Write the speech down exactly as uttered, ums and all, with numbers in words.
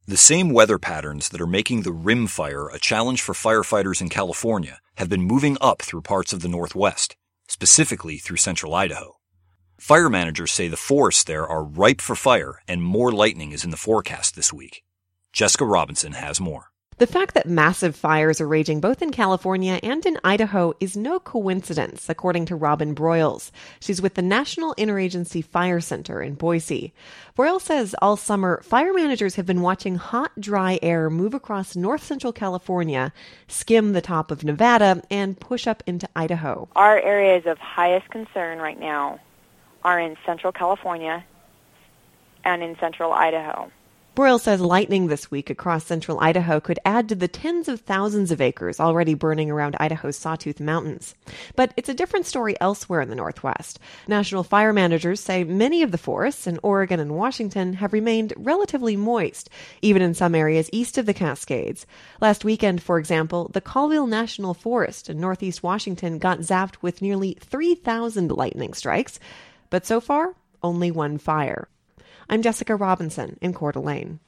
The same weather patterns that are making the Rim Fire a challenge for firefighters in California have been moving up through parts of the Northwest, specifically through central Idaho. Fire managers say the forests there are ripe for fire and more lightning is in the forecast this week. Jessica Robinson has more. The fact that massive fires are raging both in California and in Idaho is no coincidence, according to Robin Broyles. She's with the National Interagency Fire Center in Boise. Broyles says all summer, fire managers have been watching hot, dry air move across north-central California, skim the top of Nevada, and push up into Idaho. Our areas of highest concern right now are in central California and in central Idaho. Broyles says lightning this week across central Idaho could add to the tens of thousands of acres already burning around Idaho's Sawtooth Mountains. But it's a different story elsewhere in the Northwest. National fire managers say many of the forests in Oregon and Washington have remained relatively moist, even in some areas east of the Cascades. Last weekend, for example, the Colville National Forest in northeast Washington got zapped with nearly three thousand lightning strikes. But so far, only one fire. I'm Jessica Robinson in Coeur d'Alene.